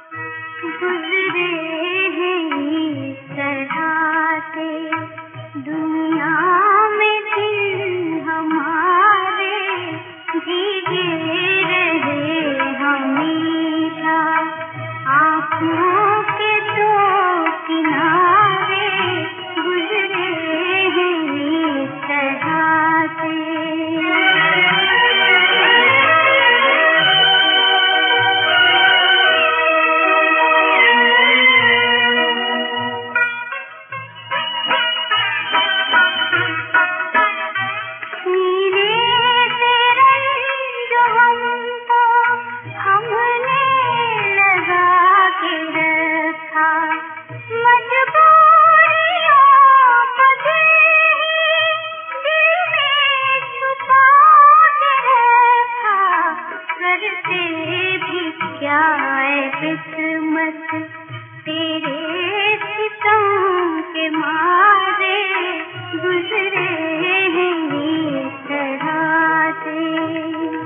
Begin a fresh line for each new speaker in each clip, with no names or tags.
गुजरे हैं इस तरह से दुनिया में दिन हमारे, भीगे रहे हमेशा आँखों के दो किनारे, गुजरे हैं इस तरह से। क्या किस्मत तेरे सितम के मारे, गुजरे हैं इस तरह से।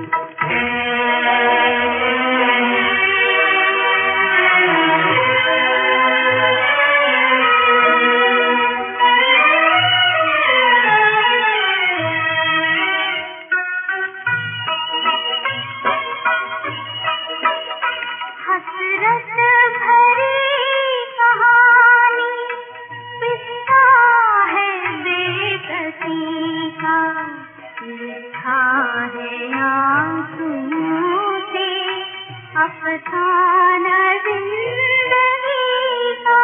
हसरत भरी कहानी किस्सा है बेकसी का, लिखा है आंसुओं से अफसाना जिंदगी का।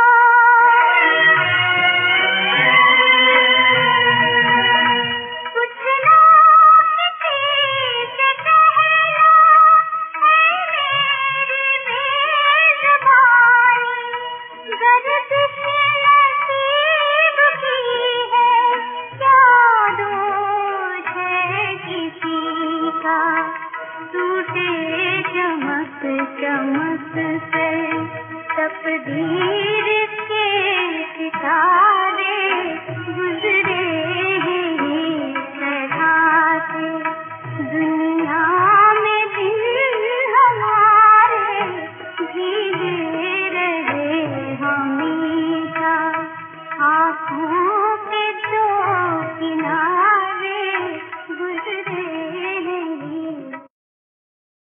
कुछ ना किसी से कहना है मेरी बेज़बानी, गर्दिश नसीब की है, क्या दोष है किसी का। टूटे चमक चमक से तकदीर